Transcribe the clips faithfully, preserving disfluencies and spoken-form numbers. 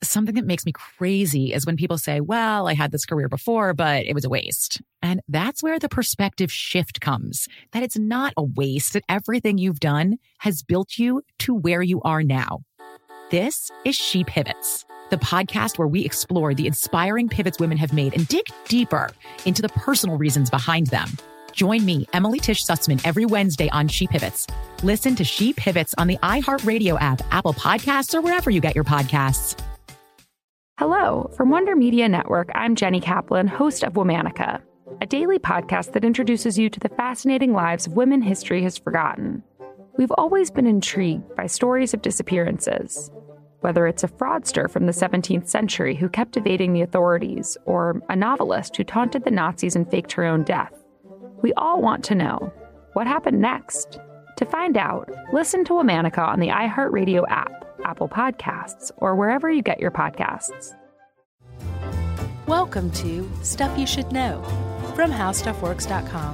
something that makes me crazy is when people say, well, I had this career before, but it was a waste. And that's where the perspective shift comes, that it's not a waste, that everything you've done has built you to where you are now. This is She Pivots, the podcast where we explore the inspiring pivots women have made and dig deeper into the personal reasons behind them. Join me, Emily Tish Sussman, every Wednesday on She Pivots. Listen to She Pivots on the iHeartRadio app, Apple Podcasts, or wherever you get your podcasts. Hello. From Wonder Media Network, I'm Jenny Kaplan, host of Womanica, a daily podcast that introduces you to the fascinating lives of women history has forgotten. We've always been intrigued by stories of disappearances, whether it's a fraudster from the seventeenth century who kept evading the authorities, or a novelist who taunted the Nazis and faked her own death. We all want to know, what happened next? To find out, listen to Womanica on the iHeartRadio app, Apple Podcasts, or wherever you get your podcasts. Welcome to Stuff You Should Know from How Stuff Works dot com.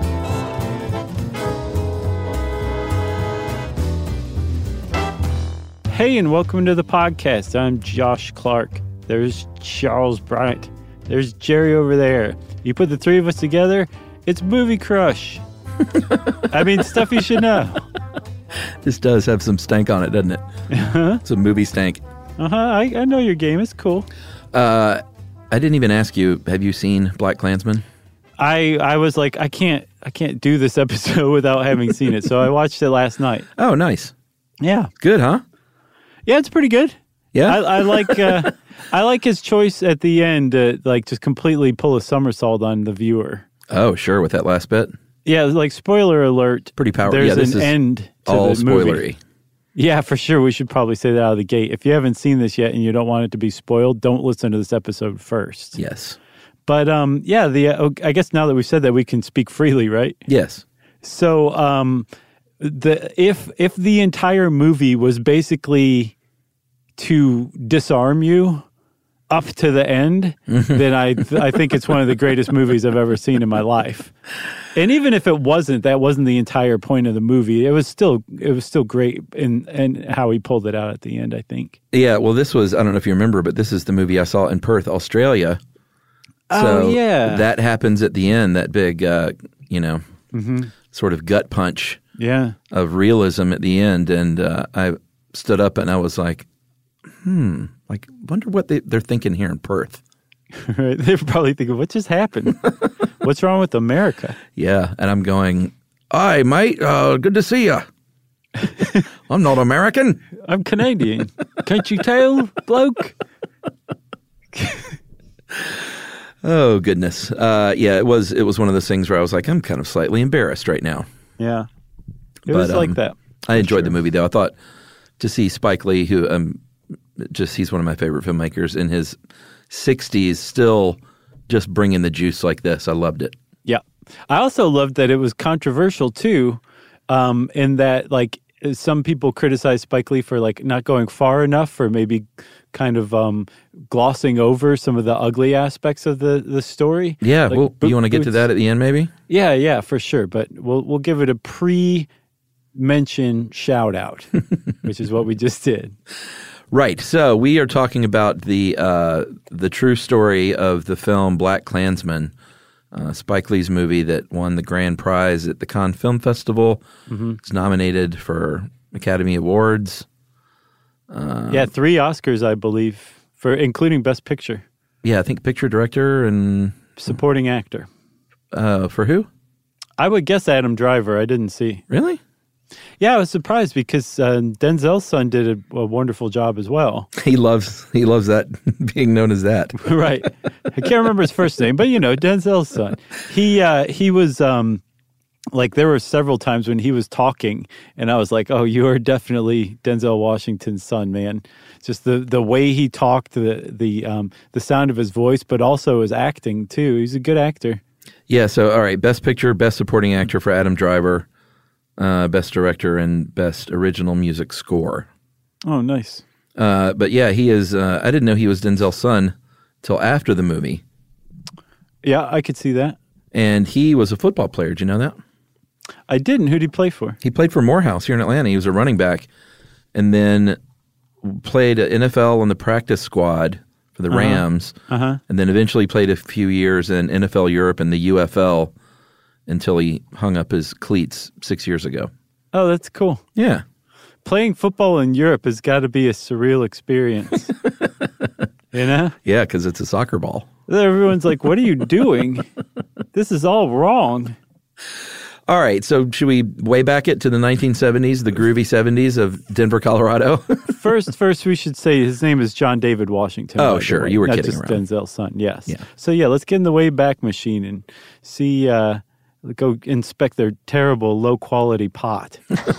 Hey, and welcome to the podcast. I'm Josh Clark. There's Charles Bryant. There's Jerry over there. You put the three of us together, it's Movie Crush. I mean, stuff you should know. This does have some stank on it, doesn't it? Uh-huh. It's a movie stank. Uh-huh. I, I know your game. It's cool. Uh, I didn't even ask you, have you seen Black Klansman? I I was like, I can't I can't do this episode without having seen it. So I watched it last night. Oh, nice. Yeah. Good, huh? Yeah, it's pretty good. Yeah? I, I like uh, I like his choice at the end to like just completely pull a somersault on the viewer. Oh, sure, with that last bit. Yeah, like spoiler alert. Pretty powerful. There's yeah, this an is end to all the movie. spoilery. Yeah, for sure. We should probably say that out of the gate. If you haven't seen this yet and you don't want it to be spoiled, don't listen to this episode first. Yes. But um, yeah, the uh, I guess now that we've said that, we can speak freely, right? Yes. So um, the if if the entire movie was basically to disarm you up to the end, then I I think it's one of the greatest movies I've ever seen in my life. And even if it wasn't, that wasn't the entire point of the movie. It was still it was still great in in how he pulled it out at the end, I think. Yeah, well, this was, I don't know if you remember, but this is the movie I saw in Perth, Australia. So oh, yeah. That happens at the end, that big, uh, you know, mm-hmm. sort of gut punch yeah. of realism at the end. And uh, I stood up and I was like, hmm, like, wonder what they, they're thinking here in Perth. Right. They're probably thinking, what just happened? What's wrong with America? Yeah. And I'm going, hi, mate. Uh, good to see you. I'm not American. I'm Canadian. Can't you tell, bloke? Oh, goodness. Uh, yeah, it was it was one of those things where I was like, I'm kind of slightly embarrassed right now. Yeah. It but, was like um, that. I enjoyed sure. the movie, though. I thought to see Spike Lee, who um, just he's one of my favorite filmmakers, in his sixties, still just bringing the juice like this. I loved it. Yeah. I also loved that it was controversial, too, um, in that, like, some people criticize Spike Lee for, like, not going far enough, or maybe kind of um, glossing over some of the ugly aspects of the, the story. Yeah, like, well, bo- you want to get to that at the end, maybe? Yeah, yeah, for sure. But we'll we'll give it a pre-mention shout-out, which is what we just did. Right. So we are talking about the uh, the true story of the film Black Klansman, uh, Spike Lee's movie that won the grand prize at the Cannes Film Festival. Mm-hmm. It's nominated for Academy Awards. Um, yeah, three Oscars, I believe, for including Best Picture. Yeah, I think Picture Director and Supporting Actor. Uh, for who? I would guess Adam Driver. I didn't see. Really? Yeah, I was surprised because uh, Denzel's son did a, a wonderful job as well. He loves he loves that being known as that. Right. I can't remember his first name, but you know, Denzel's son. He uh, he was um, like there were several times when he was talking, and I was like, "Oh, you are definitely Denzel Washington's son, man." Just the, the way he talked, the the um, the sound of his voice, but also his acting too. He's a good actor. Yeah. So, all right, Best Picture, Best Supporting Actor for Adam Driver. Uh, best Director and Best Original Music Score. Oh, nice. Uh, but yeah, he is, uh, I didn't know he was Denzel's son till after the movie. Yeah, I could see that. And he was a football player. Did you know that? I didn't. Who did he play for? He played for Morehouse here in Atlanta. He was a running back. And then played N F L on the practice squad for the Uh-huh. Rams, Uh-huh. and then eventually played a few years in N F L Europe and the U F L until he hung up his cleats six years ago. Oh, that's cool. Yeah. Playing football in Europe has got to be a surreal experience. You know? Yeah, because it's a soccer ball. Everyone's like, what are you doing? This is all wrong. All right, so should we way back it to the nineteen seventies, the groovy seventies of Denver, Colorado? First, first we should say his name is John David Washington. Oh, by the sure. way, You were not kidding just around. Denzel's son, yes. Yeah. So, yeah, let's get in the Wayback Machine and see, uh, go inspect their terrible, low-quality pot.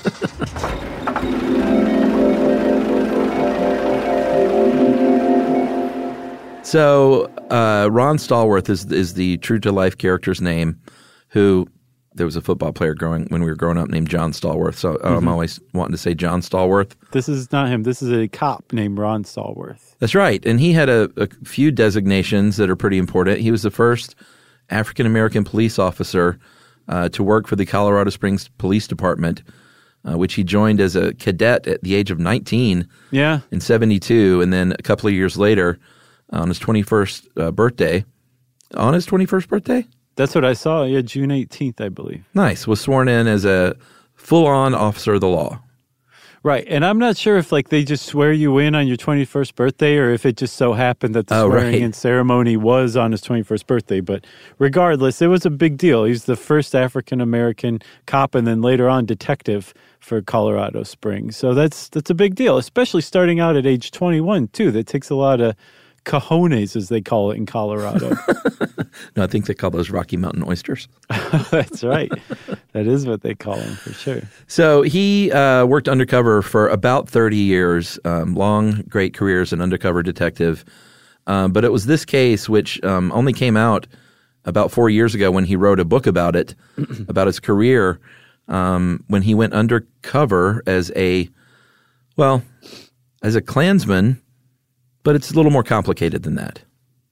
So uh, Ron Stallworth is is the true-to-life character's name, who there was a football player growing when we were growing up named John Stallworth. So uh, I'm always wanting to say John Stallworth. This is not him. This is a cop named Ron Stallworth. That's right. And he had a, a few designations that are pretty important. He was the first African-American police officer uh, to work for the Colorado Springs Police Department, uh, which he joined as a cadet at the age of nineteen Yeah. in seventy-two. And then a couple of years later, on his twenty-first uh, birthday, on his twenty-first birthday? That's what I saw. Yeah, June eighteenth, I believe. Nice. Was sworn in as a full-on officer of the law. Right. And I'm not sure if like they just swear you in on your twenty-first birthday or if it just so happened that the Oh, swearing right. in ceremony was on his twenty-first birthday. But regardless, it was a big deal. He's the first African-American cop and then later on detective for Colorado Springs. So that's that's a big deal, especially starting out at age twenty-one, too. That takes a lot of cojones, as they call it in Colorado. No, I think they call those Rocky Mountain oysters. That's right. That is what they call them for sure. So he uh, worked undercover for about thirty years, um, long, great career as an undercover detective. Um, but it was this case which um, only came out about four years ago when he wrote a book about it, about his career, um, when he went undercover as a, well, as a Klansman, but it's a little more complicated than that.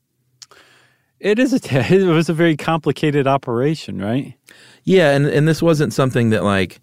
It is a t- it was a very complicated operation, right? Yeah, and, and this wasn't something that like,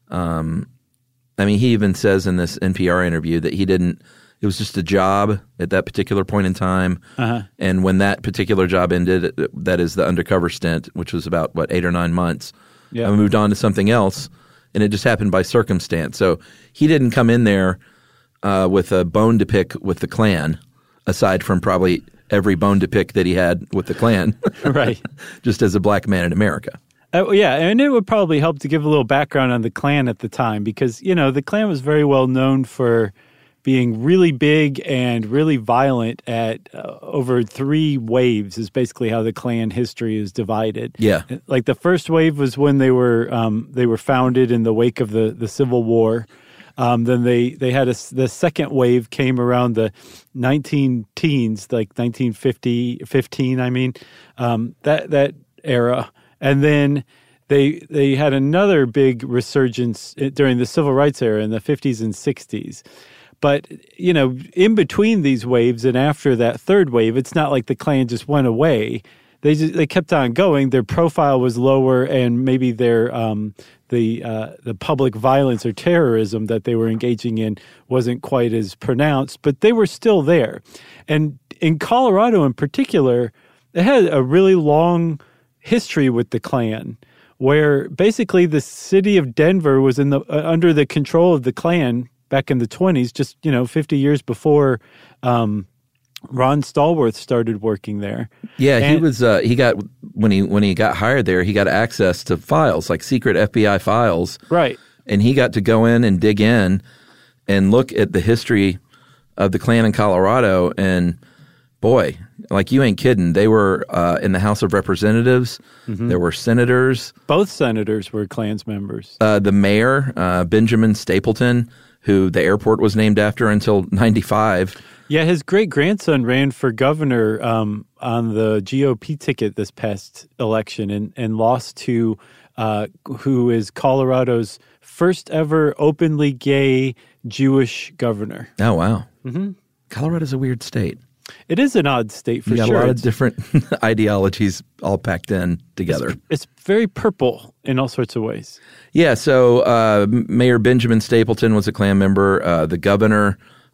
um, I mean, he even says in this N P R interview that he didn't, it was just a job at that particular point in time. Uh-huh. And when that particular job ended, that is the undercover stint, which was about, what, eight or nine months, Yeah. I moved on to something else, and it just happened by circumstance. So he didn't come in there uh, with a bone to pick with the Klan, aside from probably every bone to pick that he had with the Klan, Right. just as a black man in America. Uh, yeah, and it would probably help to give a little background on the Klan at the time because, you know, the Klan was very well known for being really big and really violent at uh, over three waves is basically how the Klan history is divided. Yeah. Like the first wave was when they were um, they were founded in the wake of the, the Civil War. Um, then they, they had a, the second wave came around the nineteen teens, like nineteen fifty, fifteen, I mean, um, that that era. And then they they had another big resurgence during the Civil Rights era in the fifties and sixties. But, you know, in between these waves and after that third wave, it's not like the Klan just went away. They just, they kept on going. Their profile was lower, and maybe their um, the uh, the public violence or terrorism that they were engaging in wasn't quite as pronounced, but they were still there. And in Colorado, in particular, it had a really long history with the Klan, where basically the city of Denver was in the uh, under the control of the Klan back in the twenties, just you know, fifty years before. Um, Ron Stallworth started working there. Yeah, he And- was. Uh, he got when he when he got hired there, he got access to files like secret F B I files, Right. and he got to go in and dig in and look at the history of the Klan in Colorado. And boy, like you ain't kidding, they were uh, in the House of Representatives. Mm-hmm. There were senators. Both senators were Klans members. Uh, the mayor, uh, Benjamin Stapleton, who the airport was named after until ninety-five. Yeah, his great-grandson ran for governor um, on the G O P ticket this past election and, and lost to uh, who is Colorado's first ever openly gay Jewish governor. Oh, wow. Mm-hmm. Colorado's a weird state. It is an odd state for You got sure. a lot of It's- different ideologies all packed in together. It's very purple in all sorts of ways. Yeah, so uh, Mayor Benjamin Stapleton was a Klan member. Uh, the governor,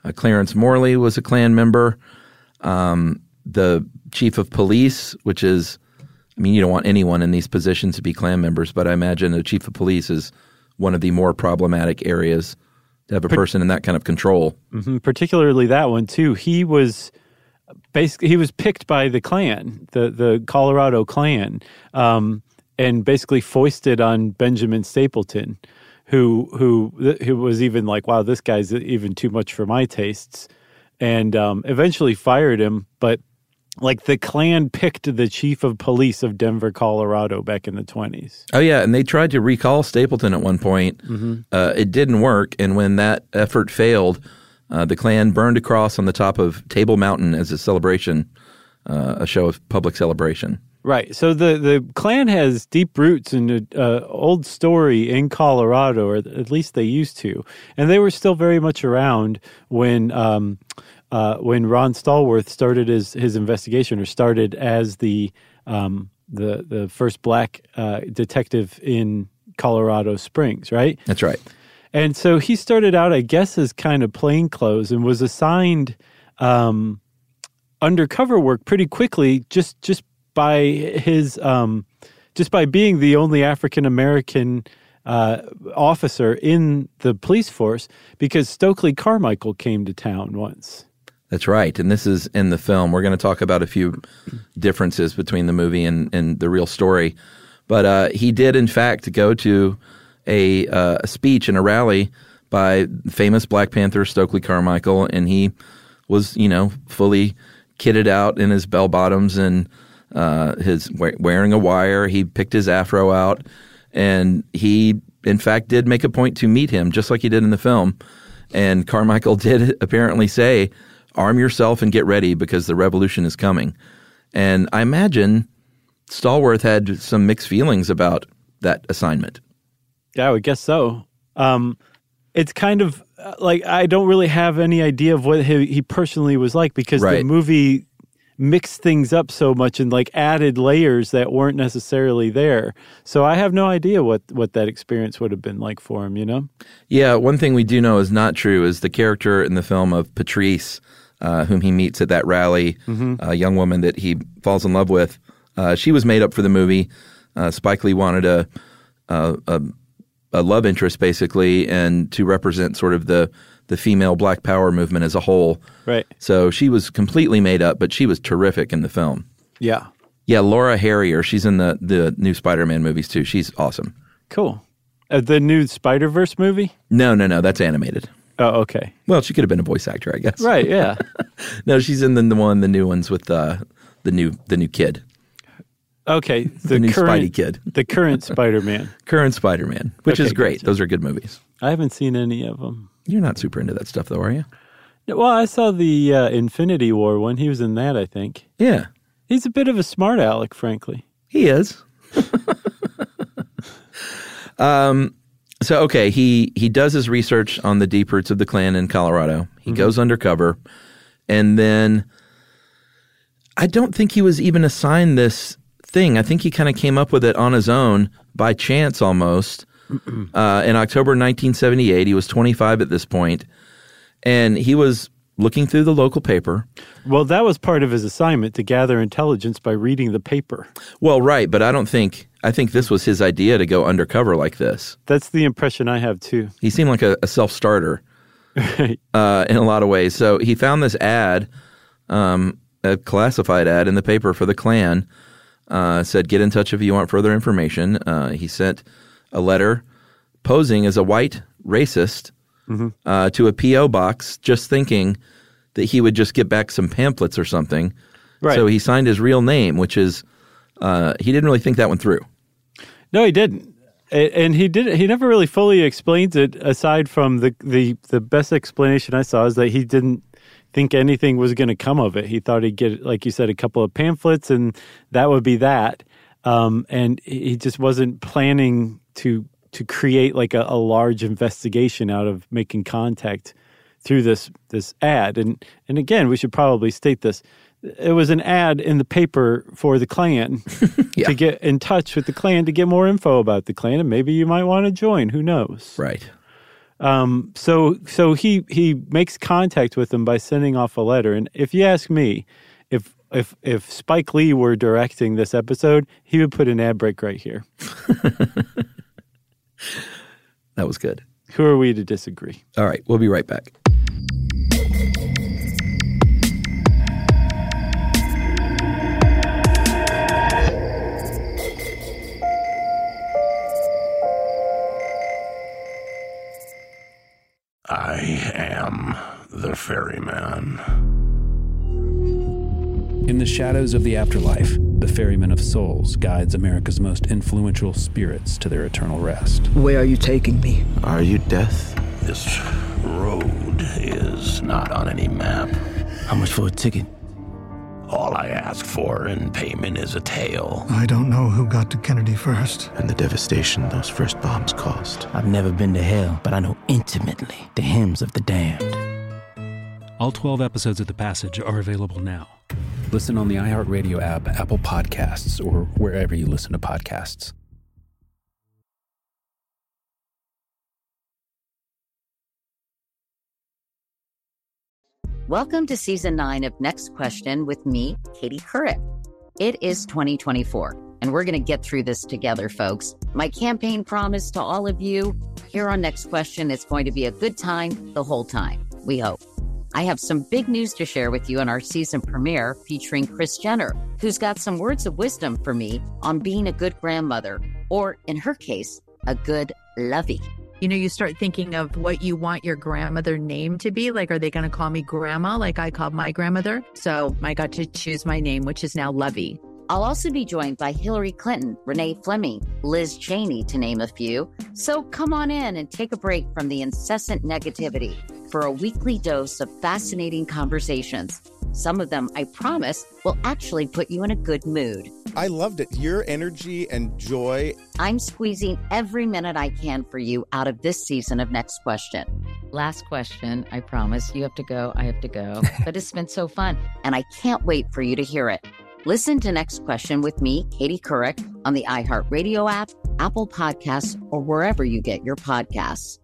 Uh, Clarence Morley was a Klan member. Um, the chief of police, which is, I mean, you don't want anyone in these positions to be Klan members, but I imagine the chief of police is one of the more problematic areas to have a person in that kind of control. Mm-hmm. Particularly that one, too. He was basically, he was picked by the Klan, the, the Colorado Klan, um, and basically foisted on Benjamin Stapleton, who who who was even like, wow, this guy's even too much for my tastes, and um, eventually fired him. But like the Klan picked the chief of police of Denver, Colorado back in the twenties. Oh, yeah. And they tried to recall Stapleton at one point. Mm-hmm. Uh, it didn't work. And when that effort failed, uh, the Klan burned a cross on the top of Table Mountain as a celebration, uh, a show of public celebration. Right. So the, the Klan has deep roots in an uh, old story in Colorado, or at least they used to. And they were still very much around when um, uh, when Ron Stallworth started his, his investigation, or started as the um, the the first black uh, detective in Colorado Springs, right? That's right. And so he started out, I guess, as kind of plainclothes and was assigned um, undercover work pretty quickly, just just by his um, just by being the only African American uh, officer in the police force, because Stokely Carmichael came to town once. That's right. And this is in the film. We're going to talk about a few differences between the movie and, and the real story. But uh, he did, in fact, go to a, uh, a speech and a rally by famous Black Panther Stokely Carmichael, and he was, you know, fully kitted out in his bell bottoms and uh, his wearing a wire. He picked his afro out, and he, in fact, did make a point to meet him, just like he did in the film. And Carmichael did apparently say, "Arm yourself and get ready because the revolution is coming." And I imagine Stallworth had some mixed feelings about that assignment. Yeah, I would guess so. Um, it's kind of like, I don't really have any idea of what he, he personally was like, because Right. the movie mixed things up so much and like added layers that weren't necessarily there. So I have no idea what, what that experience would have been like for him, you know? Yeah, one thing we do know is not true is the character in the film of Patrice, uh, whom he meets at that rally, mm-hmm. a young woman that he falls in love with. Uh, she was made up for the movie. Uh, Spike Lee wanted a, a, a a love interest, basically, and to represent sort of the the female Black Power movement as a whole. Right. So she was completely made up, but she was terrific in the film. Yeah. Yeah, Laura Harrier. She's in the, the new Spider-Man movies, too. She's awesome. Cool. Uh, the new Spider-Verse movie? No, no, no. That's animated. Oh, okay. Well, she could have been a voice actor, I guess. Right, yeah. No, she's in the, the one, the new ones with uh, the new the new kid. Okay. The, The new current, Spidey kid. The current Spider-Man. Current Spider-Man, which Okay, is great. gotcha. Those are good movies. I haven't seen any of them. You're not super into that stuff, though, are you? Well, I saw the uh, Infinity War one. He was in that, I think. Yeah. He's a bit of a smart aleck, frankly. He is. um, so, okay, he, he does his research on the deep roots of the Klan in Colorado. He mm-hmm. goes undercover, and then I don't think he was even assigned this thing. I think he kind of came up with it on his own, by chance almost. Uh, in October nineteen seventy-eight, he was twenty-five at this point, and he was looking through the local paper. Well, that was part of his assignment, to gather intelligence by reading the paper. Well, right, but I don't think, I think this was his idea to go undercover like this. That's the impression I have, too. He seemed like a, a self-starter Right. uh, in a lot of ways. So he found this ad, um, a classified ad in the paper for the Klan, uh, said, "Get in touch if you want further information." Uh, he sent a letter posing as a white racist mm-hmm. uh, to a P O box, just thinking that he would just get back some pamphlets or something. Right. So he signed his real name, which is, uh, he didn't really think that one through. No, he didn't. And he did. He never really fully explains it, aside from the, the, the best explanation I saw is that he didn't think anything was going to come of it. He thought he'd get, like you said, a couple of pamphlets, and that would be that. Um, and he just wasn't planning to to create like a, a large investigation out of making contact through this this ad. And and again, we should probably state this. It was an ad in the paper for the Klan yeah. to get in touch with the Klan to get more info about the Klan, and maybe you might want to join. Who knows? Right. Um, so so he he makes contact with them by sending off a letter. And if you ask me, if if if Spike Lee were directing this episode, he would put an ad break right here. That was good. Who are we to disagree? All right, we'll be right back. I am the ferryman. In the shadows of the afterlife, the Ferryman of Souls guides America's most influential spirits to their eternal rest. Where are you taking me? Are you death? This road is not on any map. How much for a ticket? All I ask for in payment is a tale. I don't know who got to Kennedy first. And the devastation those first bombs caused. I've never been to hell, but I know intimately the hymns of the damned. All twelve episodes of The Passage are available now. Listen on the iHeartRadio app, Apple Podcasts, or wherever you listen to podcasts. Welcome to Season nine of Next Question with me, Katie Couric. It is twenty twenty-four, and we're going to get through this together, folks. My campaign promise to all of you here on Next Question is going to be a good time the whole time, we hope. I have some big news to share with you in our season premiere featuring Kris Jenner, who's got some words of wisdom for me on being a good grandmother, or in her case, a good lovey. You know, you start thinking of what you want your grandmother name to be. Like, are they going to call me grandma like I called my grandmother? So I got to choose my name, which is now Lovey. I'll also be joined by Hillary Clinton, Renee Fleming, Liz Cheney, to name a few. So come on in and take a break from the incessant negativity for a weekly dose of fascinating conversations. Some of them, I promise, will actually put you in a good mood. I loved it. Your energy and joy. I'm squeezing every minute I can for you out of this season of Next Question. Last question, I promise. You have to go, I have to go. But it's been so fun, and I can't wait for you to hear it. Listen to Next Question with me, Katie Couric, on the iHeartRadio app, Apple Podcasts, or wherever you get your podcasts.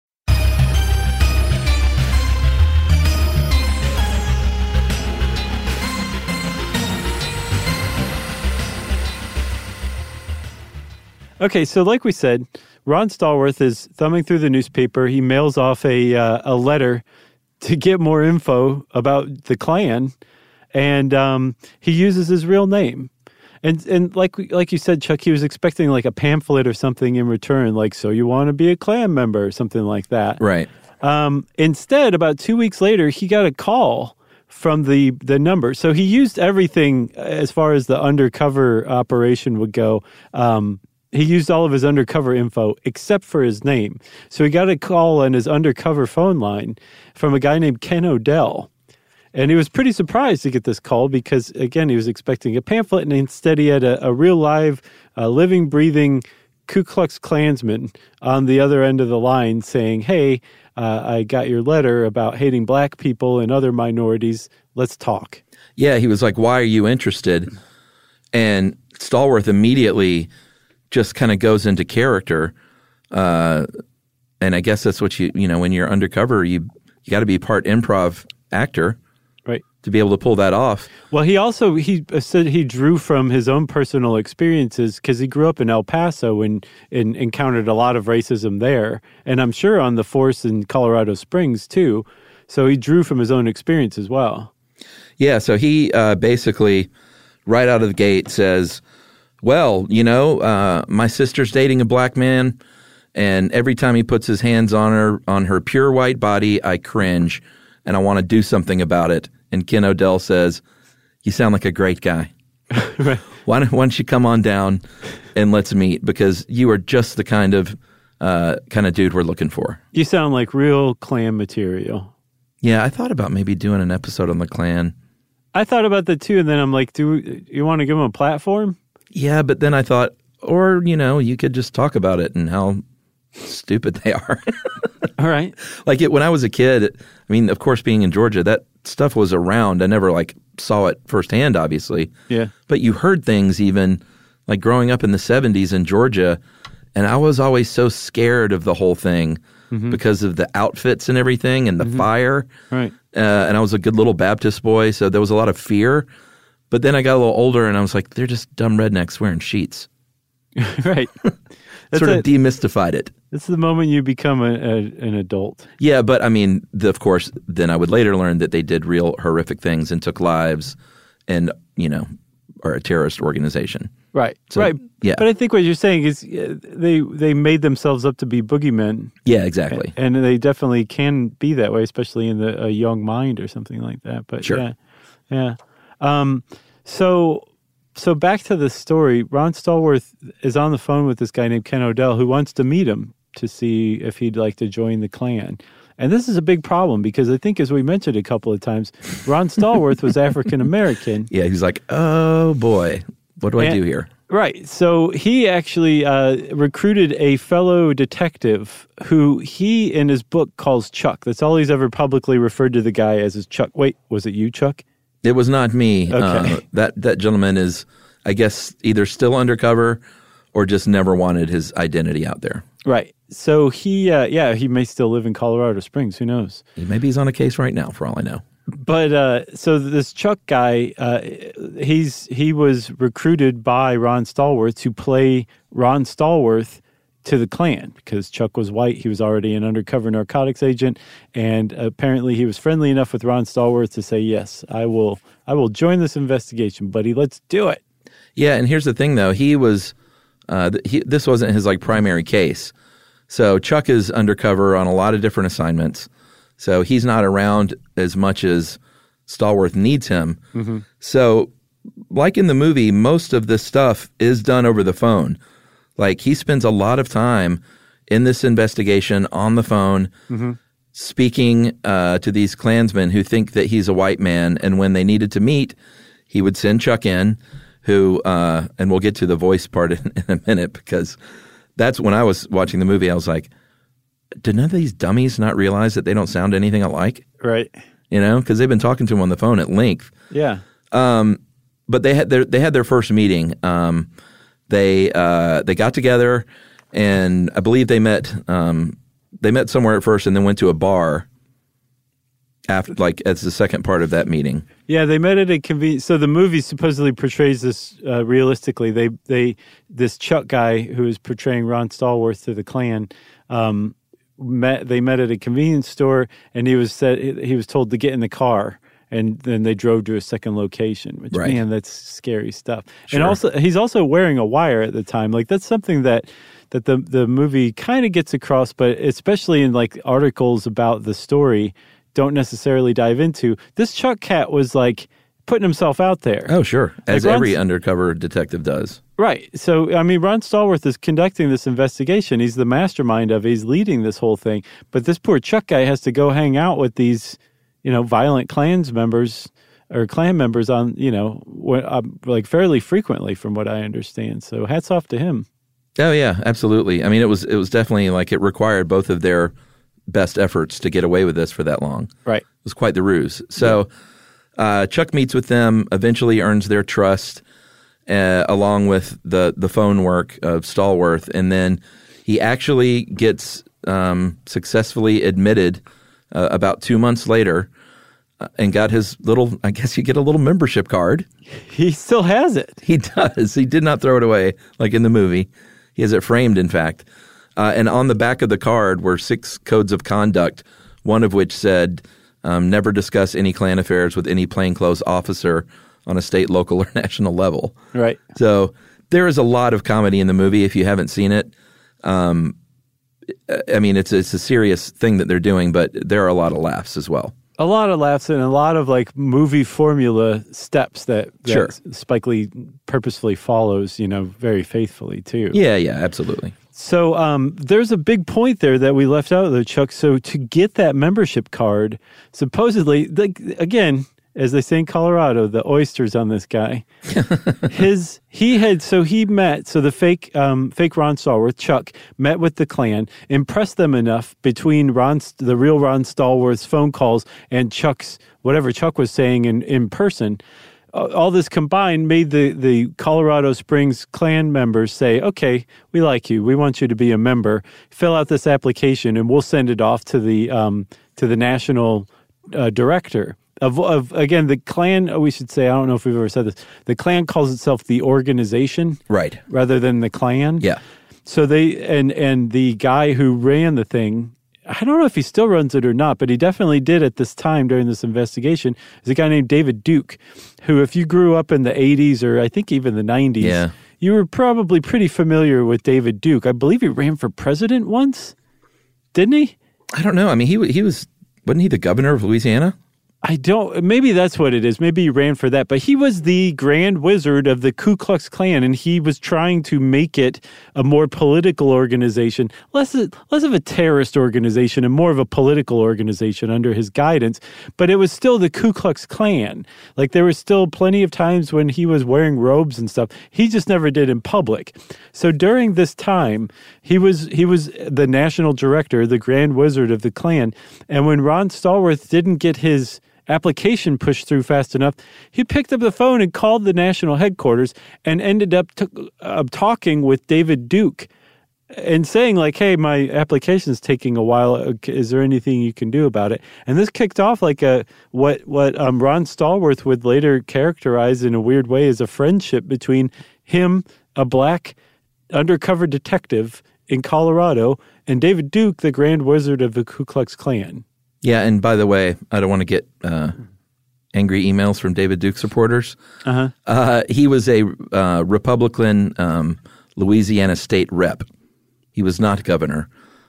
Okay, so like we said, Ron Stallworth is thumbing through the newspaper. He mails off a uh, a letter to get more info about the Klan, and um, he uses his real name. And and like like you said, Chuck, he was expecting like a pamphlet or something in return, like, so you want to be a Klan member or something like that. Right. Um, instead, about two weeks later, he got a call from the the number. So he used everything as far as the undercover operation would go. Um, he used all of his undercover info except for his name. So he got a call on his undercover phone line from a guy named Ken Odell. And he was pretty surprised to get this call because, again, he was expecting a pamphlet, and instead he had a, a real live, uh, living, breathing Ku Klux Klansman on the other end of the line saying, hey, uh, I got your letter about hating black people and other minorities. Let's talk. Yeah, he was like, why are you interested? And Stallworth immediately just kind of goes into character. Uh, and I guess that's what you, you know, when you're undercover, you you got to be part improv actor. Right. To be able to pull that off. Well, he also, he said he drew from his own personal experiences because he grew up in El Paso and, and encountered a lot of racism there. And I'm sure on the force in Colorado Springs too. So he drew from his own experience as well. Yeah, so he uh, basically, right out of the gate, says, well, you know, uh, my sister's dating a black man, and every time he puts his hands on her, on her pure white body, I cringe, and I want to do something about it. And Ken Odell says, you sound like a great guy. Right. Why don't, why don't you come on down and let's meet, because you are just the kind of uh, kind of dude we're looking for. You sound like real Klan material. Yeah, I thought about maybe doing an episode on the Klan. I thought about that too, and then I'm like, do you want to give him a platform? Yeah, but then I thought, or, you know, you could just talk about it and how stupid they are. All right. Like it, when I was a kid, I mean, of course, being in Georgia, that stuff was around. I never like saw it firsthand, obviously. Yeah. But you heard things even like growing up in the seventies in Georgia, and I was always so scared of the whole thing mm-hmm. because of the outfits and everything and the mm-hmm. fire. Right. Uh, and I was a good little Baptist boy, so there was a lot of fear. But then I got a little older, and I was like, they're just dumb rednecks wearing sheets. Right. Sort of a, demystified it. This is the moment you become a, a, an adult. Yeah, but I mean, the, of course, then I would later learn that they did real horrific things and took lives and, you know, are a terrorist organization. Right, so, right. Yeah. But I think what you're saying is uh, they they made themselves up to be boogeymen. Yeah, exactly. And, and they definitely can be that way, especially in the, a young mind or something like that. But sure. yeah, yeah. Um, so... So back to the story, Ron Stallworth is on the phone with this guy named Ken Odell who wants to meet him to see if he'd like to join the Klan. And this is a big problem because I think, as we mentioned a couple of times, Ron Stallworth was African-American. Yeah, he's like, oh boy, what do and, I do here? Right. So he actually uh, recruited a fellow detective who he, in his book, calls Chuck. That's all he's ever publicly referred to the guy as is Chuck. Wait, was it you, Chuck? It was not me. Okay. Uh, that that gentleman is, I guess, either still undercover or just never wanted his identity out there. Right. So he, uh, yeah, he may still live in Colorado Springs. Who knows? Maybe he's on a case right now, for all I know. But uh, so this Chuck guy, uh, he's he was recruited by Ron Stallworth to play Ron Stallworth to the Klan because Chuck was white. He was already an undercover narcotics agent, and apparently he was friendly enough with Ron Stallworth to say, "Yes, I will. I will join this investigation, buddy. Let's do it." Yeah, and here's the thing, though. He was. Uh, he, this wasn't his like primary case. So Chuck is undercover on a lot of different assignments. So he's not around as much as Stallworth needs him. Mm-hmm. So, like in the movie, most of this stuff is done over the phone. Like, he spends a lot of time in this investigation on the phone, mm-hmm. speaking uh, to these Klansmen who think that he's a white man. And when they needed to meet, he would send Chuck in, who, uh, and we'll get to the voice part in, in a minute, because that's when I was watching the movie, I was like, did none of these dummies not realize that they don't sound anything alike? Right. You know, because they've been talking to him on the phone at length. Yeah. Um, but they had their they had their first meeting. Um, They uh, they got together, and I believe they met um, they met somewhere at first, and then went to a bar. After, like as the second part of that meeting. Yeah, they met at a convenience. So the movie supposedly portrays this uh, realistically. They they this Chuck guy who is portraying Ron Stallworth to the Klan. Um, met they met at a convenience store, and he was said he was told to get in the car. And then they drove to a second location, which, right. man, that's scary stuff. Sure. And also, he's also wearing a wire at the time. Like, that's something that that the, the movie kind of gets across, but especially in, like, articles about the story, don't necessarily dive into. This Chuck cat was, like, putting himself out there. Oh, sure. As like every Ron's, undercover detective does. Right. So, I mean, Ron Stallworth is conducting this investigation. He's the mastermind of it. He's leading this whole thing. But this poor Chuck guy has to go hang out with these, you know, violent Klans members or Klan members on, you know, what, uh, like fairly frequently from what I understand. So hats off to him. Oh, yeah, absolutely. I mean, it was it was definitely like it required both of their best efforts to get away with this for that long. Right. It was quite the ruse. So uh, Chuck meets with them, eventually earns their trust uh, along with the, the phone work of Stallworth. And then he actually gets um, successfully admitted Uh, about two months later, uh, and got his little, I guess you get a little membership card. He still has it. He does. He did not throw it away like in the movie. He has it framed, in fact. Uh, and on the back of the card were six codes of conduct, one of which said, um, never discuss any Klan affairs with any plainclothes officer on a state, local, or national level. Right. So there is a lot of comedy in the movie if you haven't seen it. Um I mean, it's it's a serious thing that they're doing, but there are a lot of laughs as well. A lot of laughs and a lot of like movie formula steps that, that sure. Spike Lee purposefully follows, you know, very faithfully too. Yeah, yeah, absolutely. So um, there's a big point there that we left out though, Chuck. So to get that membership card, supposedly, like, again, as they say in Colorado, the oysters on this guy. His he had so he met so the fake um, fake Ron Stallworth, Chuck, met with the Klan, impressed them enough between Ron the real Ron Stallworth's phone calls and Chuck's whatever Chuck was saying in in person. all this combined made the, the Colorado Springs Klan members say, okay, we like you. We want you to be a member. Fill out this application and we'll send it off to the um, to the national uh, director. Of, of Again, the Klan, we should say, I don't know if we've ever said this, the Klan calls itself the organization. Right. Rather than the Klan. Yeah. So they, and, and the guy who ran the thing, I don't know if he still runs it or not, but he definitely did at this time during this investigation, is a guy named David Duke, who if you grew up in the eighties or I think even the nineties, yeah. you were probably pretty familiar with David Duke. I believe he ran for president once, didn't he? I don't know. I mean, he he was, wasn't he the governor of Louisiana? I don't, maybe that's what it is. Maybe he ran for that. But he was the grand wizard of the Ku Klux Klan, and he was trying to make it a more political organization, less, less of a terrorist organization and more of a political organization under his guidance. But it was still the Ku Klux Klan. Like, there was still plenty of times when he was wearing robes and stuff. He just never did in public. So during this time, he was he was the national director, the grand wizard of the Klan. And when Ron Stallworth didn't get his application pushed through fast enough, he picked up the phone and called the national headquarters and ended up t- uh, talking with David Duke and saying like, hey, my application's taking a while. Is there anything you can do about it? And this kicked off like a what what um, Ron Stallworth would later characterize in a weird way as a friendship between him, a black undercover detective in Colorado, and David Duke, the grand wizard of the Ku Klux Klan. Yeah, and by the way, I don't want to get uh, angry emails from David Duke supporters. Uh-huh. Uh, he was a uh, Republican um, Louisiana state rep. He was not governor.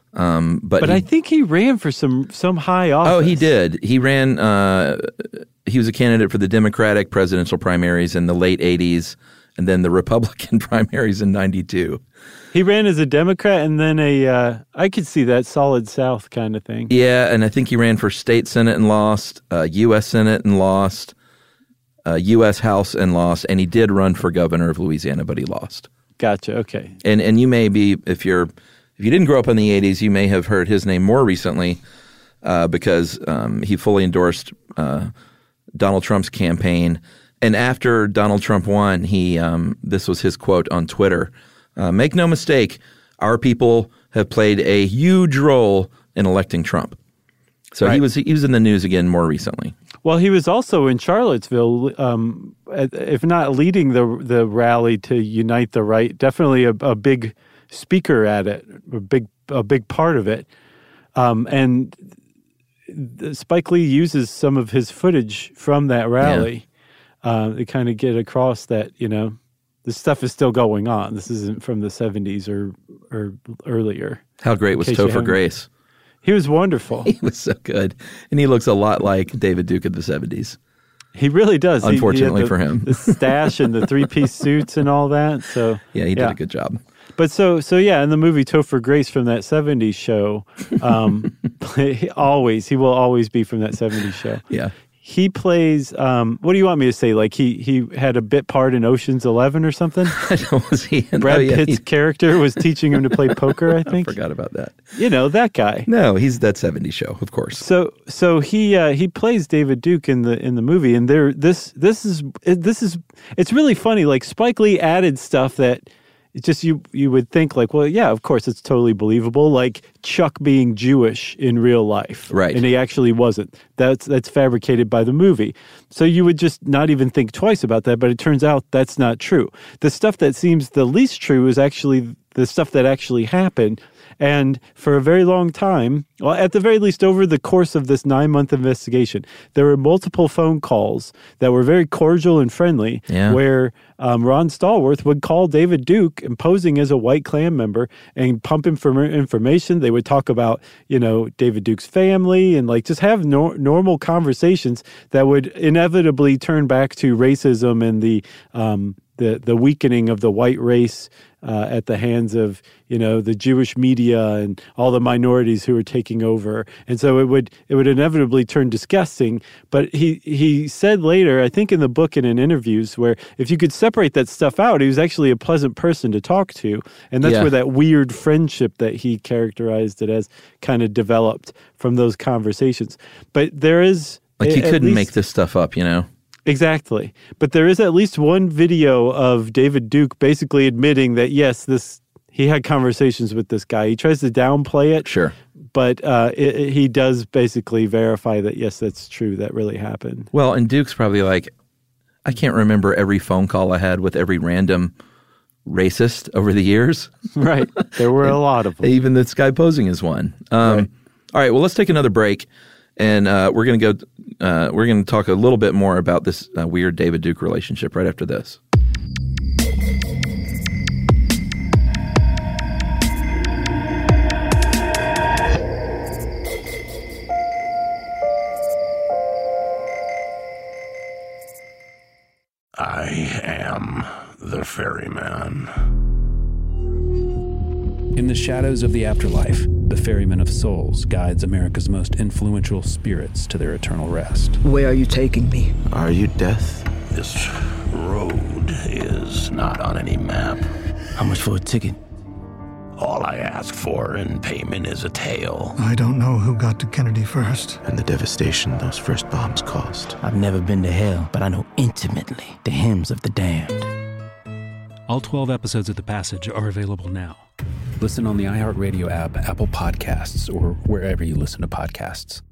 Um, but but he, I think he ran for some, some high office. Oh, he did. He ran, uh, he was a candidate for the Democratic presidential primaries in the late eighties and then the Republican primaries in ninety-two. He ran as a Democrat and then a, uh, I could see that solid South kind of thing. Yeah, and I think he ran for state Senate and lost, uh, U S Senate and lost, uh, U S House and lost, and he did run for governor of Louisiana, but he lost. Gotcha, okay. And and you may be, if you're, if you didn't grow up in the eighties, you may have heard his name more recently uh, because um, he fully endorsed uh, Donald Trump's campaign. And after Donald Trump won, he um, this was his quote on Twitter. Uh, Make no mistake, our people have played a huge role in electing Trump. So right. he was he was in the news again more recently. Well, he was also in Charlottesville, um, if not leading the the rally to unite the right, definitely a, a big speaker at it, a big a big part of it. Um, and Spike Lee uses some of his footage from that rally yeah. uh, to kind of get across that, you know, this stuff is still going on. This isn't from the seventies or or earlier. How great was Topher Grace? He was wonderful. He was so good. And he looks a lot like David Duke of the seventies. He really does. Unfortunately he, he the, for him. The stash and the three-piece suits and all that. So yeah, he did yeah. a good job. But so, so yeah, in the movie Topher Grace from that seventies show, um, always, he will always be from that seventies show. Yeah. He plays, um, what do you want me to say? Like he he had a bit part in Ocean's Eleven or something? was he? Brad oh, yeah, Pitt's he... character was teaching him to play poker, I think. I forgot about that. You know, that guy. No, he's that seventies show, of course. So so he uh, he plays David Duke in the in the movie, and there this this is this is it's really funny. Like Spike Lee added stuff that it's just you you would think like, well, yeah, of course it's totally believable. Like Chuck being Jewish in real life, right? And he actually wasn't. That's that's fabricated by the movie. So you would just not even think twice about that. But it turns out that's not true. The stuff that seems the least true is actually the stuff that actually happened. And for a very long time, well, at the very least over the course of this nine-month investigation, there were multiple phone calls that were very cordial and friendly yeah. where um, Ron Stallworth would call David Duke, posing as a white Klan member, and pump him for information. They would talk about, you know, David Duke's family and like just have no- normal conversations that would inevitably turn back to racism and the um, the the weakening of the white race Uh, at the hands of, you know, the Jewish media and all the minorities who were taking over. And so it would it would inevitably turn disgusting. But he, he said later, I think in the book and in interviews, where if you could separate that stuff out, he was actually a pleasant person to talk to. And that's yeah. where that weird friendship that he characterized it as kind of developed from those conversations. But there is... Like he at couldn't least, make this stuff up, you know? Exactly. But there is at least one video of David Duke basically admitting that, yes, this he had conversations with this guy. He tries to downplay it. Sure. But uh, it, it, he does basically verify that, yes, that's true. That really happened. Well, and Duke's probably like, I can't remember every phone call I had with every random racist over the years. Right. There were a lot of them. Even this guy posing as one. Um, right. All right. Well, let's take another break, and uh, we're going to go. Uh, we're going to talk a little bit more about this uh, weird David Duke relationship right after this. I am the ferryman. In the shadows of the afterlife, the Ferryman of Souls guides America's most influential spirits to their eternal rest. Where are you taking me? Are you death? This road is not on any map. How much for a ticket? All I ask for in payment is a tale. I don't know who got to Kennedy first. And the devastation those first bombs caused. I've never been to hell, but I know intimately the hymns of the damned. All twelve episodes of The Passage are available now. Listen on the iHeartRadio app, Apple Podcasts, or wherever you listen to podcasts.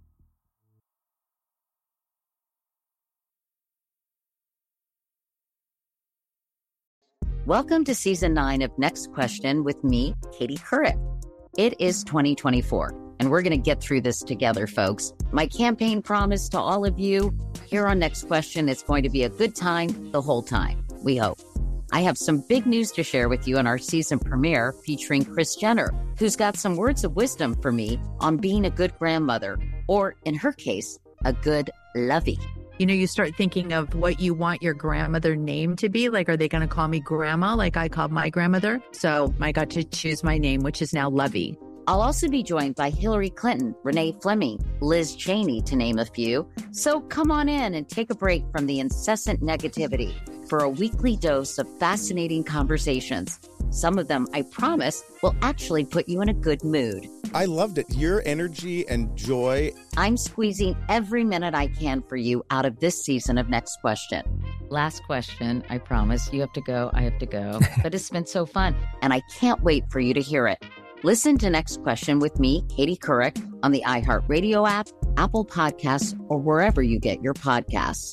Welcome to season nine of Next Question with me, Katie Couric. It is twenty twenty-four, and we're going to get through this together, folks. My campaign promise to all of you here on Next Question, it's going to be a good time the whole time, we hope. I have some big news to share with you in our season premiere featuring Kris Jenner, who's got some words of wisdom for me on being a good grandmother, or in her case, a good lovey. You know, you start thinking of what you want your grandmother name to be. Like, are they going to call me grandma like I called my grandmother? So I got to choose my name, which is now Lovey. I'll also be joined by Hillary Clinton, Renee Fleming, Liz Cheney, to name a few. So come on in and take a break from the incessant negativity for a weekly dose of fascinating conversations. Some of them, I promise, will actually put you in a good mood. I loved it. Your energy and joy. I'm squeezing every minute I can for you out of this season of Next Question. Last question, I promise. You have to go, I have to go. But it's been so fun, and I can't wait for you to hear it. Listen to Next Question with me, Katie Couric, on the iHeartRadio app, Apple Podcasts, or wherever you get your podcasts.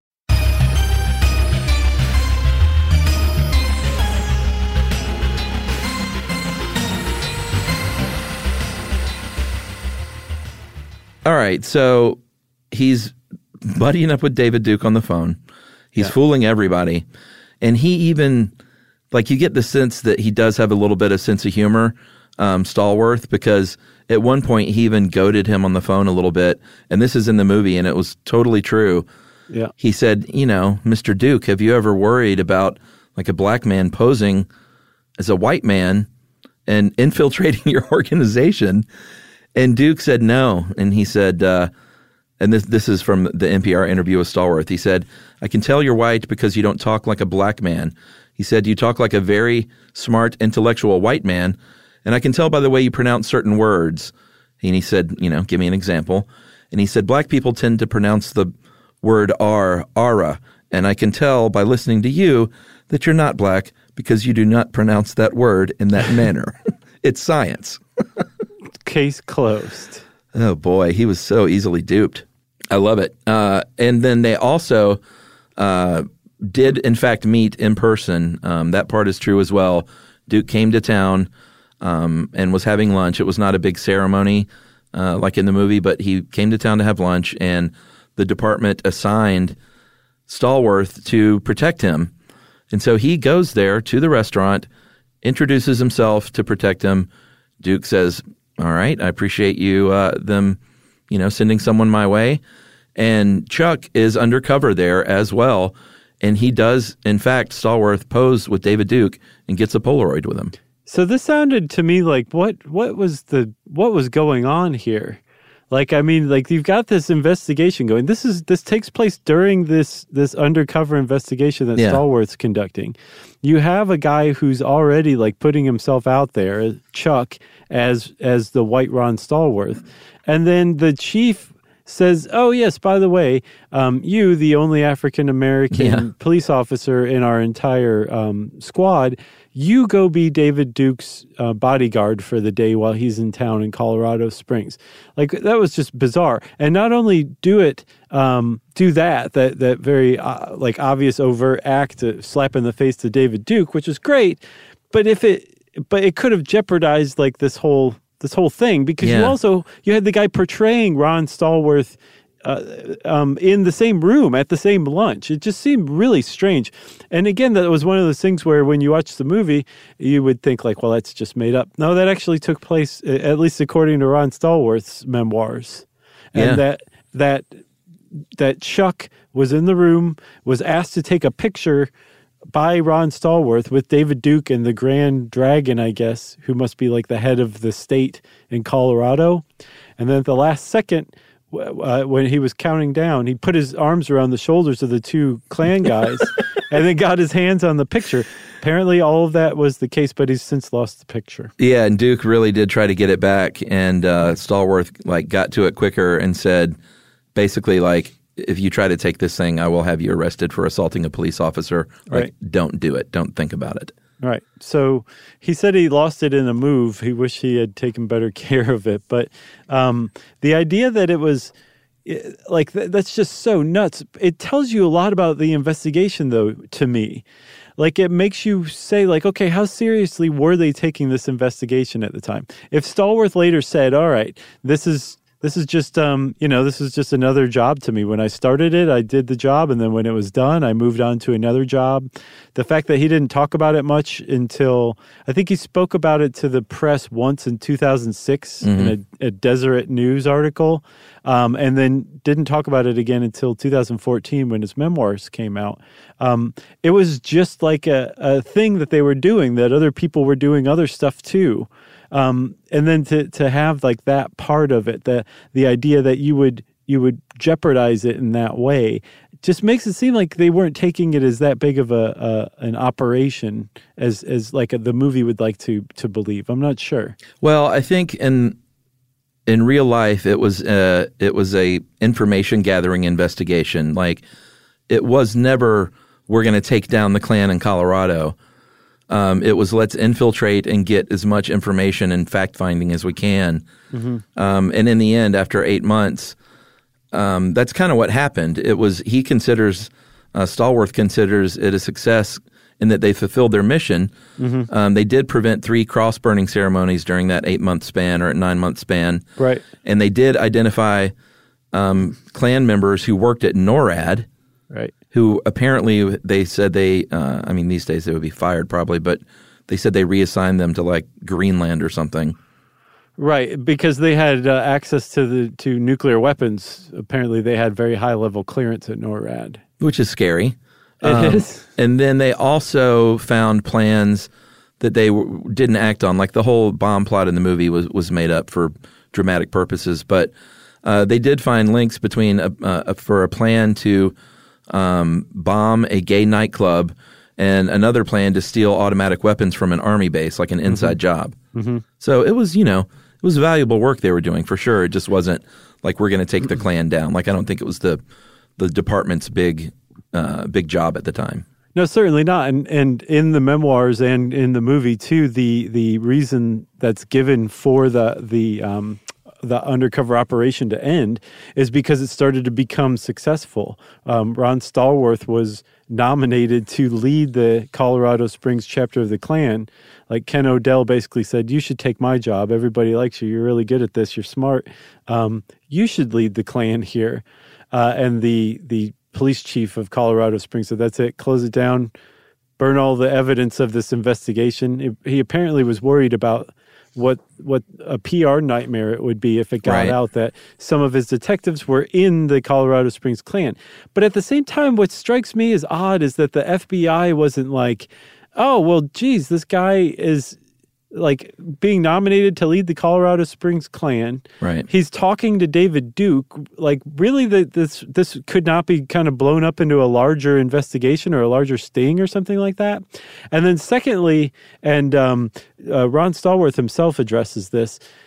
All right, so he's buddying up with David Duke on the phone. He's yeah. fooling everybody. And he even, like, you get the sense that he does have a little bit of sense of humor, um, Stallworth, because at one point he even goaded him on the phone a little bit. And this is in the movie, and it was totally true. Yeah. He said, you know, Mister Duke, have you ever worried about, like, a black man posing as a white man and infiltrating your organization? And Duke said no. And he said, uh, and this this is from the N P R interview with Stallworth. He said, I can tell you're white because you don't talk like a black man. He said, you talk like a very smart, intellectual white man. And I can tell by the way you pronounce certain words. And he said, you know, give me an example. And he said, black people tend to pronounce the word R, ara. And I can tell by listening to you that you're not black because you do not pronounce that word in that manner. It's science. Case closed. Oh, boy. He was so easily duped. I love it. Uh, and then they also uh, did, in fact, meet in person. Um, that part is true as well. Duke came to town um, and was having lunch. It was not a big ceremony uh, like in the movie, but he came to town to have lunch, and the department assigned Stallworth to protect him. And so he goes there to the restaurant, introduces himself to protect him. Duke says, all right, I appreciate you, uh, them, you know, sending someone my way. And Chuck is undercover there as well. And he does, in fact, Stallworth pose with David Duke and gets a Polaroid with him. So this sounded to me like what what was the what was going on here? Like, I mean, like you've got this investigation going. This is this takes place during this this undercover investigation that yeah. Stallworth's conducting. You have a guy who's already like putting himself out there, Chuck, as as the white Ron Stallworth, and then the chief says, oh, yes, by the way, um, you, the only African-American Yeah. police officer in our entire um, squad, you go be David Duke's uh, bodyguard for the day while he's in town in Colorado Springs. Like, that was just bizarre. And not only do it, um, do that, that that very, uh, like, obvious overt act to slap in the face to David Duke, which is great, but if it, but it could have jeopardized, like, this whole, this whole thing, because you Yeah. also, you had the guy portraying Ron Stallworth Uh, um, in the same room at the same lunch. It just seemed really strange. And again, that was one of those things where when you watch the movie, you would think like, well, that's just made up. No, that actually took place, at least according to Ron Stallworth's memoirs. And Yeah. that, that, that Chuck was in the room, was asked to take a picture by Ron Stallworth with David Duke and the Grand Dragon, I guess, who must be like the head of the state in Colorado. And then at the last second, Uh, when he was counting down, he put his arms around the shoulders of the two Klan guys and then got his hands on the picture. Apparently all of that was the case, but he's since lost the picture. Yeah, and Duke really did try to get it back, and uh, Stallworth like got to it quicker and said basically like, if you try to take this thing, I will have you arrested for assaulting a police officer. Like, Right. don't do it. Don't think about it. Right. So he said he lost it in a move. He wished he had taken better care of it. But um, the idea that it was eh, like th- that's just so nuts. It tells you a lot about the investigation, though, to me. Like, it makes you say, like, okay, how seriously were they taking this investigation at the time? If Stallworth later said, all right, this is This is just, um, you know, this is just another job to me. When I started it, I did the job. And then when it was done, I moved on to another job. The fact that he didn't talk about it much until, I think he spoke about it to the press once in two thousand six Mm-hmm. in a, a Deseret News article. Um, and then didn't talk about it again until two thousand fourteen when his memoirs came out. Um, it was just like a, a thing that they were doing, that other people were doing other stuff too. Um, and then to, to have like that part of it, the the idea that you would you would jeopardize it in that way, just makes it seem like they weren't taking it as that big of a, a an operation as as like a, the movie would like to to believe. I'm not sure. Well, I think in in real life it was uh, it was a information gathering investigation. Like, it was never, we're going to take down the Klan in Colorado. Um, it was, let's infiltrate and get as much information and fact-finding as we can. Mm-hmm. Um, and in the end, after eight months, um, that's kind of what happened. It was, he considers, uh, Stallworth considers it a success in that they fulfilled their mission. Mm-hmm. Um, they did prevent three cross-burning ceremonies during that eight-month span or nine-month span. Right. And they did identify um, Klan members who worked at NORAD. Right. Who apparently they said they, uh, I mean, these days they would be fired probably, but they said they reassigned them to like Greenland or something. Right, because they had uh, access to the to nuclear weapons. Apparently, they had very high level clearance at NORAD, Which is scary. It um, is. And then they also found plans that they w- didn't act on. Like, the whole bomb plot in the movie was, was made up for dramatic purposes, but uh, they did find links between a, uh, for a plan to Um, bomb a gay nightclub and another plan to steal automatic weapons from an army base, like an inside Mm-hmm. job. Mm-hmm. So it was, you know, it was valuable work they were doing for sure. It just wasn't like, we're going to take the Klan down. Like, I don't think it was the the department's big uh, big job at the time. No, certainly not. And and in the memoirs and in the movie too, the the reason that's given for the the um, the undercover operation to end is because it started to become successful. Um, Ron Stallworth was nominated to lead the Colorado Springs chapter of the Klan. Like, Ken Odell basically said, you should take my job. Everybody likes you. You're really good at this. You're smart. Um, you should lead the Klan here. Uh, and the the police chief of Colorado Springs said, that's it. Close it down. Burn all the evidence of this investigation. It, he apparently was worried about what what a P R nightmare it would be if it got Right. out that some of his detectives were in the Colorado Springs Klan. But at the same time, what strikes me as odd is that the F B I wasn't like, oh, well, geez, this guy is like being nominated to lead the Colorado Springs Klan. Right. He's talking to David Duke. Like, really, the, this this could not be kind of blown up into a larger investigation or a larger sting or something like that. And then secondly, and um, uh, Ron Stallworth himself addresses this,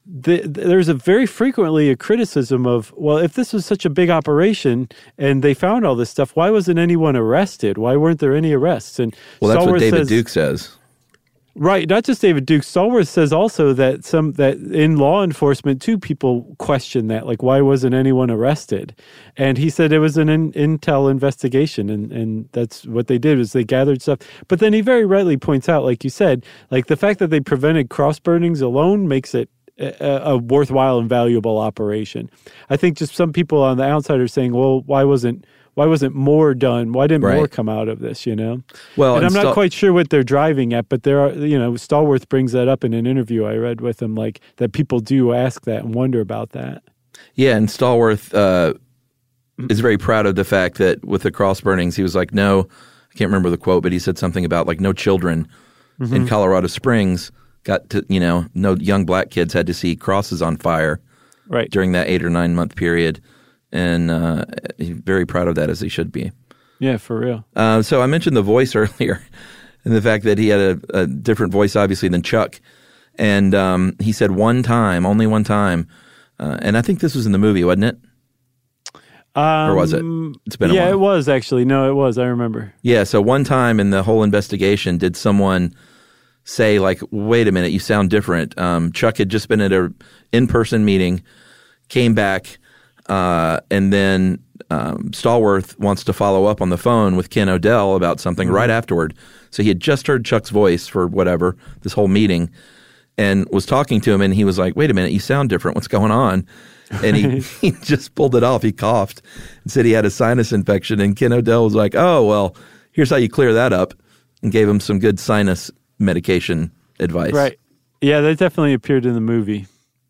the, there's a very frequently a criticism of, well, if this was such a big operation and they found all this stuff, why wasn't anyone arrested? Why weren't there any arrests? And well, that's Stallworth what David says, Duke says. Right, not just David Duke. Stallworth says also that some that in law enforcement too, people question that, like, why wasn't anyone arrested? And he said it was an in, intel investigation, and, and that's what they did was they gathered stuff. But then he very rightly points out, like you said, like the fact that they prevented cross burnings alone makes it a, a worthwhile and valuable operation. I think just some people on the outside are saying, well, why wasn't Why wasn't more done? Why didn't right. more come out of this, you know? Well, and, and I'm not Stall- quite sure what they're driving at, but there are, you know, Stallworth brings that up in an interview I read with him, like that people do ask that and wonder about that. Yeah, and Stallworth uh, is very proud of the fact that with the cross burnings, he was like, no, I can't remember the quote, but he said something about like no children mm-hmm. in Colorado Springs got to, you know, no young black kids had to see crosses on fire right. during that eight or nine month period. And uh, he's very proud of that, as he should be. Yeah, for real. Uh, so I mentioned the voice earlier and the fact that he had a, a different voice, obviously, than Chuck. And um, he said one time, only one time, uh, and I think this was in the movie, wasn't it? Um, or was it? It's been a yeah, while. it was actually. No, it was. I remember. Yeah, so one time in the whole investigation, did someone say, like, wait a minute, you sound different. Um, Chuck had just been at a in-person meeting, came back, Uh, and then um, Stallworth wants to follow up on the phone with Ken Odell about something mm-hmm. right afterward. So he had just heard Chuck's voice for whatever, this whole meeting, and was talking to him, and he was like, wait a minute, you sound different. What's going on? And he, he just pulled it off. He coughed and said he had a sinus infection. And Ken Odell was like, oh, well, here's how you clear that up, and gave him some good sinus medication advice. Right. Yeah, that definitely appeared in the movie.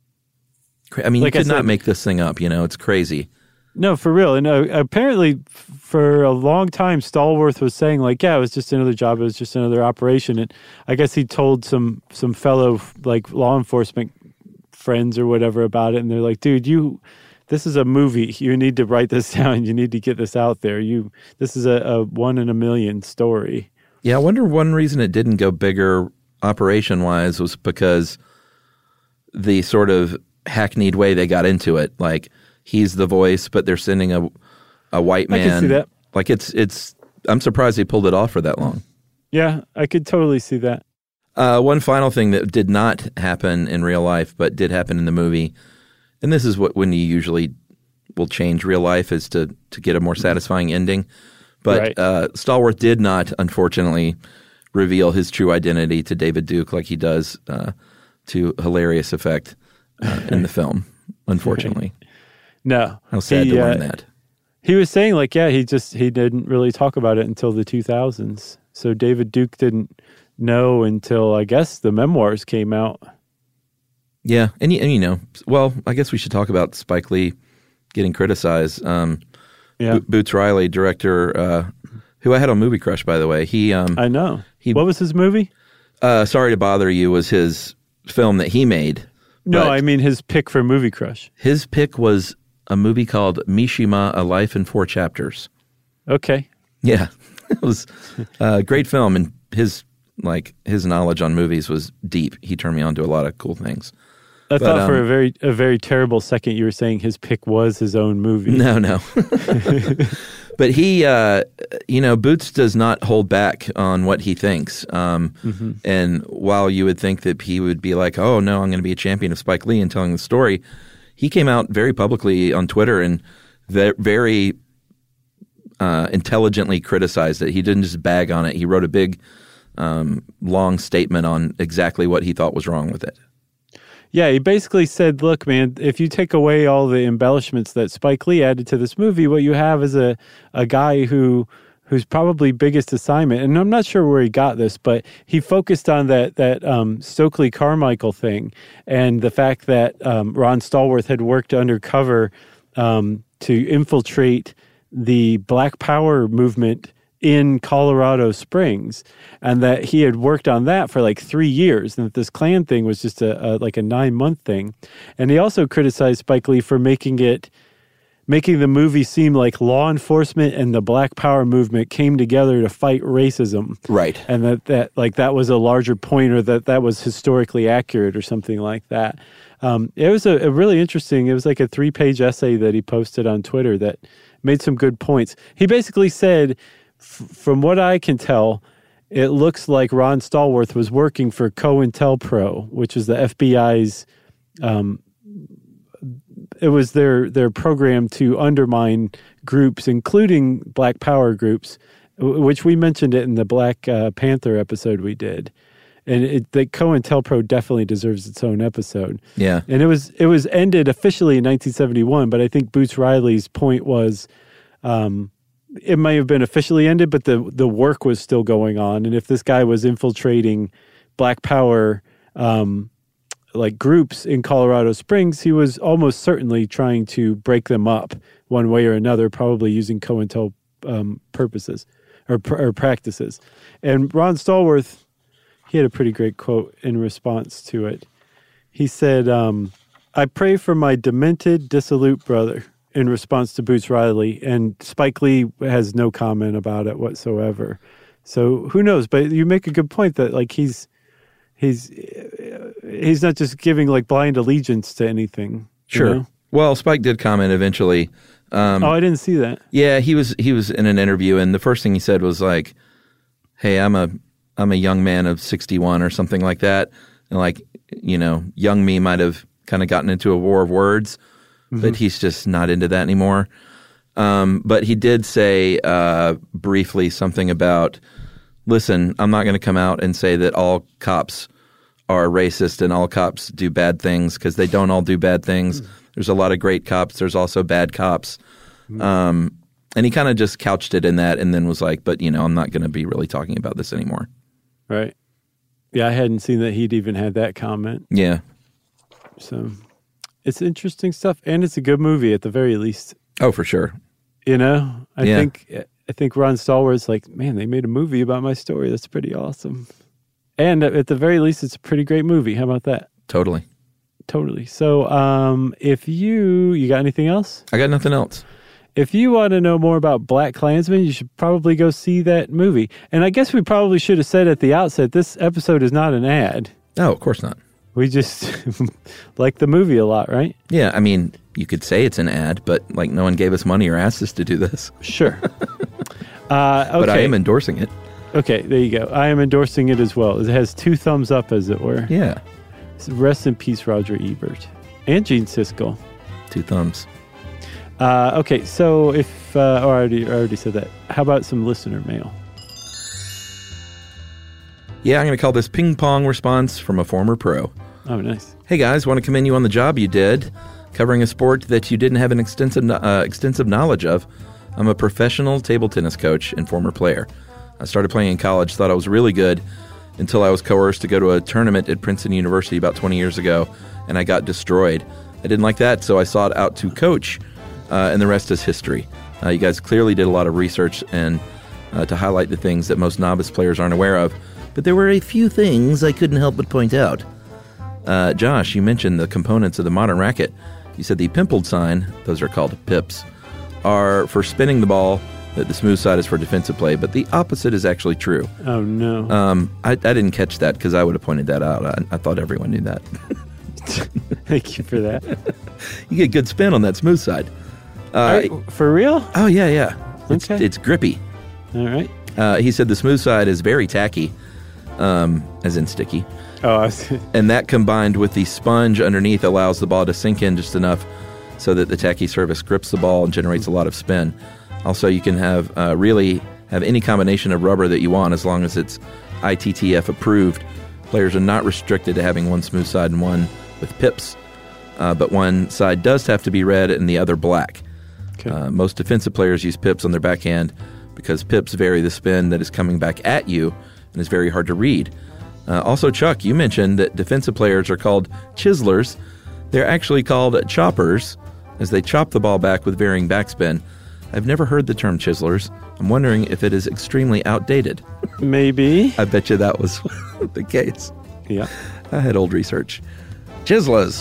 I mean, like you could I said, not make this thing up, you know, it's crazy. No, for real. And uh, apparently for a long time, Stallworth was saying like, yeah, it was just another job. It was just another operation. And I guess he told some, some fellow like law enforcement friends or whatever about it. And they're like, dude, you, this is a movie. You need to write this down. You need to get this out there. You, this is a, a one in a million story. Yeah. I wonder one reason it didn't go bigger operation wise was because the sort of hackneyed way they got into it. Like he's the voice, but they're sending a a white man. I can see that. Like it's it's. I'm surprised they pulled it off for that long. Yeah, I could totally see that. Uh, one final thing that did not happen in real life, but did happen in the movie, and this is what when you usually will change real life is to to get a more satisfying ending. But right. uh, Stallworth did not, unfortunately, reveal his true identity to David Duke like he does uh, to hilarious effect. Uh, in the film, unfortunately. No. How sad he, to learn uh, that. He was saying like, yeah, he just, he didn't really talk about it until the two thousands. So David Duke didn't know until, I guess, the memoirs came out. Yeah. And, and you know, well, I guess we should talk about Spike Lee getting criticized. Um, yeah. Bo- Boots Riley, director, uh, who I had on Movie Crush, by the way. He, um, I know. He, what was his movie? Uh, Sorry to Bother You was his film that he made. No, I mean his pick for Movie Crush. His pick was a movie called Mishima, A Life in Four Chapters. Okay. Yeah. It was a great film, and his like his knowledge on movies was deep. He turned me on to a lot of cool things. I but, thought um, for a very a very terrible second you were saying his pick was his own movie. No, no. But he, uh, you know, Boots does not hold back on what he thinks. Um, mm-hmm. And while you would think that he would be like, oh, no, I'm going to be a champion of Spike Lee and telling the story, he came out very publicly on Twitter and ve- very uh, intelligently criticized it. He didn't just bag on it. He wrote a big, um, long statement on exactly what he thought was wrong with it. Yeah, he basically said, look, man, if you take away all the embellishments that Spike Lee added to this movie, what you have is a, a guy who whose probably biggest assignment, and I'm not sure where he got this, but he focused on that that um, Stokely Carmichael thing and the fact that um, Ron Stallworth had worked undercover um, to infiltrate the Black Power movement in Colorado Springs, and that he had worked on that for like three years, and that this Klan thing was just a, a like a nine month thing. And he also criticized Spike Lee for making it, making the movie seem like law enforcement and the Black Power movement came together to fight racism, right? And that that like that was a larger point, or that that was historically accurate, or something like that. Um, it was a, a really interesting, it was like a three-page essay that he posted on Twitter that made some good points. He basically said, f- from what I can tell, it looks like Ron Stallworth was working for COINTELPRO, which is the F B I's, um, it was their, their program to undermine groups, including Black Power groups, w- which we mentioned it in the Black uh, Panther episode we did. And it, the COINTELPRO definitely deserves its own episode. Yeah. And it was it was ended officially in nineteen seventy-one, but I think Boots Riley's point was um, it may have been officially ended, but the, the work was still going on. And if this guy was infiltrating Black Power um, like groups in Colorado Springs, he was almost certainly trying to break them up one way or another, probably using COINTEL um, purposes or, or practices. And Ron Stallworth, he had a pretty great quote in response to it. He said, um, I pray for my demented, dissolute brother, in response to Boots Riley. And Spike Lee has no comment about it whatsoever. So who knows? But you make a good point that like he's he's he's not just giving like blind allegiance to anything. Sure. You know? Well, Spike did comment eventually. Um, oh, I didn't see that. Yeah, he was he was in an interview, and the first thing he said was like, "Hey, I'm a I'm a young man of sixty-one or something like that." And like, you know, young me might have kind of gotten into a war of words, mm-hmm. but he's just not into that anymore. Um, but he did say uh, briefly something about, listen, I'm not going to come out and say that all cops are racist and all cops do bad things, because they don't all do bad things. Mm-hmm. There's a lot of great cops. There's also bad cops. Mm-hmm. Um, and he kind of just couched it in that and then was like, but, you know, I'm not going to be really talking about this anymore. Right. Yeah, I hadn't seen that he'd even had that comment. Yeah. So it's interesting stuff, and it's a good movie at the very least. Oh, for sure. You know, I yeah. think I think Ron Stallworth's like, man, they made a movie about my story. That's pretty awesome. And at the very least, it's a pretty great movie. How about that? Totally. Totally. So um, if you, you got anything else? I got nothing else. If you want to know more about BlacKkKlansman, you should probably go see that movie. And I guess we probably should have said at the outset, this episode is not an ad. No, of course not. We just like the movie a lot, right? Yeah, I mean, you could say it's an ad, but like no one gave us money or asked us to do this. Sure. uh, okay. But I am endorsing it. Okay, there you go. I am endorsing it as well. It has two thumbs up, as it were. Yeah. So rest in peace, Roger Ebert. And Gene Siskel. Two thumbs. Uh, okay, so if, uh, oh, I already, I already said that. How about some listener mail? Yeah, I'm going to call this ping pong response from a former pro. Oh, nice. Hey guys, want to commend you on the job you did, covering a sport that you didn't have an extensive, uh, extensive knowledge of. I'm a professional table tennis coach and former player. I started playing in college, thought I was really good, until I was coerced to go to a tournament at Princeton University about twenty years ago, and I got destroyed. I didn't like that, so I sought out to coach. Uh, and the rest is history. Uh, you guys clearly did a lot of research and uh, to highlight the things that most novice players aren't aware of. But there were a few things I couldn't help but point out. Uh, Josh, you mentioned the components of the modern racket. You said the pimpled sign, those are called pips, are for spinning the ball, that the smooth side is for defensive play, but the opposite is actually true. Oh, no. Um, I, I didn't catch that because I would have pointed that out. I, I thought everyone knew that. Thank you for that. You get good spin on that smooth side. Uh, right, for real? Oh, yeah, yeah. It's, okay. it's grippy. All right. Uh, he said the smooth side is very tacky, um, as in sticky. Oh, I was... And that combined with the sponge underneath allows the ball to sink in just enough so that the tacky surface grips the ball and generates a lot of spin. Also, you can have uh, really have any combination of rubber that you want as long as it's I T T F approved. Players are not restricted to having one smooth side and one with pips, uh, but one side does have to be red and the other black. Okay. Uh, most defensive players use pips on their backhand because pips vary the spin that is coming back at you and is very hard to read. Uh, also, Chuck, you mentioned that defensive players are called chiselers. They're actually called choppers as they chop the ball back with varying backspin. I've never heard the term chiselers. I'm wondering if it is extremely outdated. Maybe. I bet you that was the case. Yeah. I had old research. Chiselers.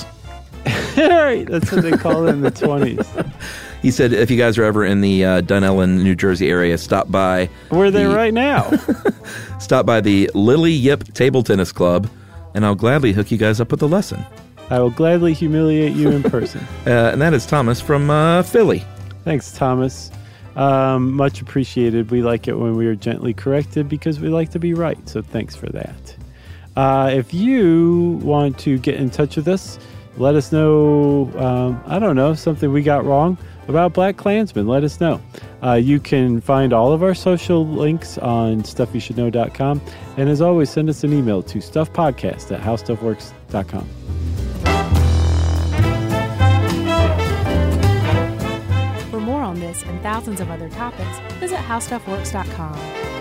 Right, that's what they call it in the twenties. He said if you guys are ever in the uh, Dunellen, New Jersey area, stop by. We're there the, right now. Stop by the Lily Yip Table Tennis Club, and I'll gladly hook you guys up with a lesson. I will gladly humiliate you in person. uh, and that is Thomas from uh, Philly. Thanks, Thomas. Um, much appreciated. We like it when we are gently corrected because we like to be right. So thanks for that. Uh, if you want to get in touch with us, let us know, um, I don't know, something we got wrong about BlacKkKlansman. Let us know. Uh, you can find all of our social links on stuff you should know dot com. And as always, send us an email to stuffpodcast at how stuff works dot com. For more on this and thousands of other topics, visit how stuff works dot com.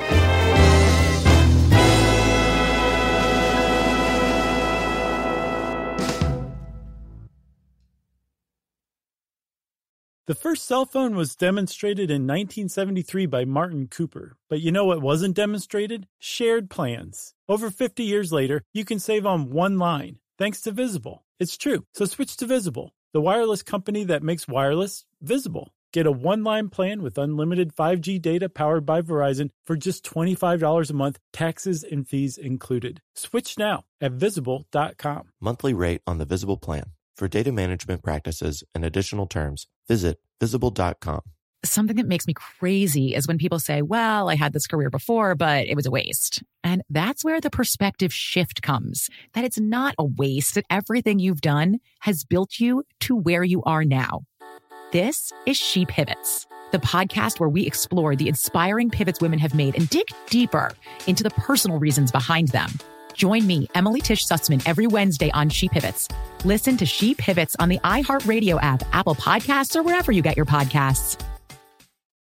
The first cell phone was demonstrated in nineteen seventy-three by Martin Cooper. But you know what wasn't demonstrated? Shared plans. Over fifty years later, you can save on one line, thanks to Visible. It's true. So switch to Visible, the wireless company that makes wireless visible. Get a one-line plan with unlimited five G data powered by Verizon for just twenty-five dollars a month, taxes and fees included. Switch now at visible dot com. Monthly rate on the Visible plan. For data management practices and additional terms, visit visible dot com. Something that makes me crazy is when people say, well, I had this career before, but it was a waste. And that's where the perspective shift comes, that it's not a waste, that everything you've done has built you to where you are now. This is She Pivots, the podcast where we explore the inspiring pivots women have made and dig deeper into the personal reasons behind them. Join me, Emily Tish Sussman, every Wednesday on She Pivots. Listen to She Pivots on the iHeartRadio app, Apple Podcasts, or wherever you get your podcasts.